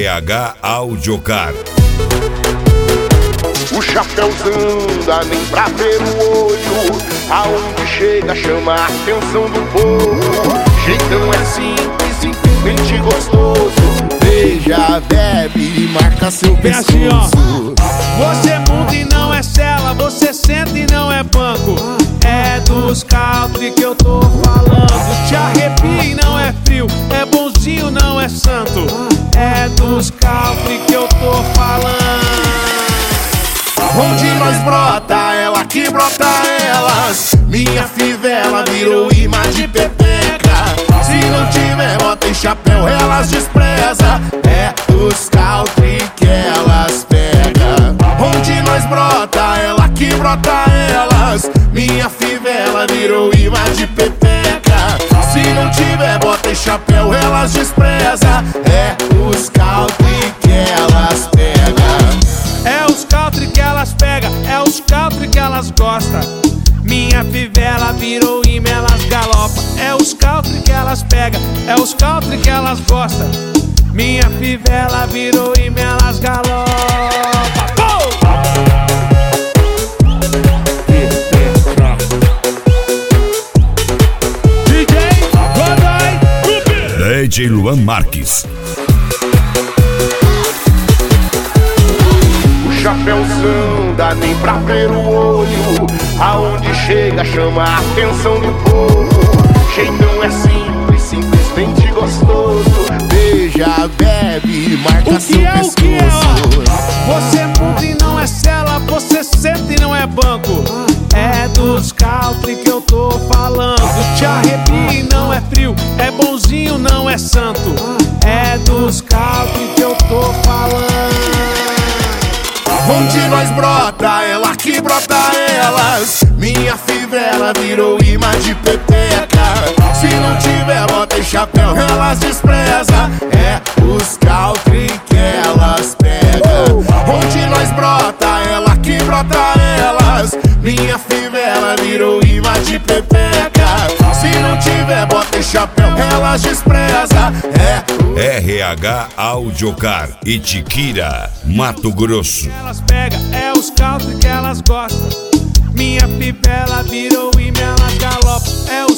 RH Audiocar. O chapéuzão dá nem pra ver o olho, aonde chega chama a atenção do povo. Jeitão é simples, simplesmente gostoso. Beija, bebe e marca seu pescoço. Você muda e não é cela, você senta e não é banco. É dos country que eu tô falando. Te arrepia e não é frio, é bonzinho, não é santo. É dos country que eu tô falando. Onde nós brota, ela que brota elas. Minha fivela virou imã de pepeca. Se não tiver bota e chapéu, elas despreza. É dos country que elas pega. Onde nós brota, ela que brota elas. Minha fivela virou imã de pepeca. Se não tiver bota e chapéu, elas despreza. É os country que elas pega. É os country que elas pegam, é os country que elas gostam. Minha fivela virou imã, elas galopam. É os country que elas pegam, é os country que elas gostam. Minha fivela virou imã, elas galopam. DJ Godoy, DJ Luan Marques. Chapéuzão dá nem pra ver o olho, aonde chega chama a atenção do povo. Jeitão é simples, simplesmente gostoso. Beija, bebe e marca seu pescoço. Você muda e não é cela, você senta e não é banco. É dos country que eu tô falando. Te arrepia e não é frio, é bonzinho, não é santo. É dos country que eu tô falando. Onde nós brota, ela que brota elas. Minha fivela virou imã de pepeca. Se não tiver bota e chapéu, elas despreza. É os country que elas pega. Onde nós brota, ela que brota elas. Minha fivela virou imã de pepeca. Se não tiver bota e chapéu, elas despreza. É RH Audiocar, Itiquira, Mato Grosso. Elas pegam, é os country que elas gostam. Minha fivela virou imã, elas galopam. É os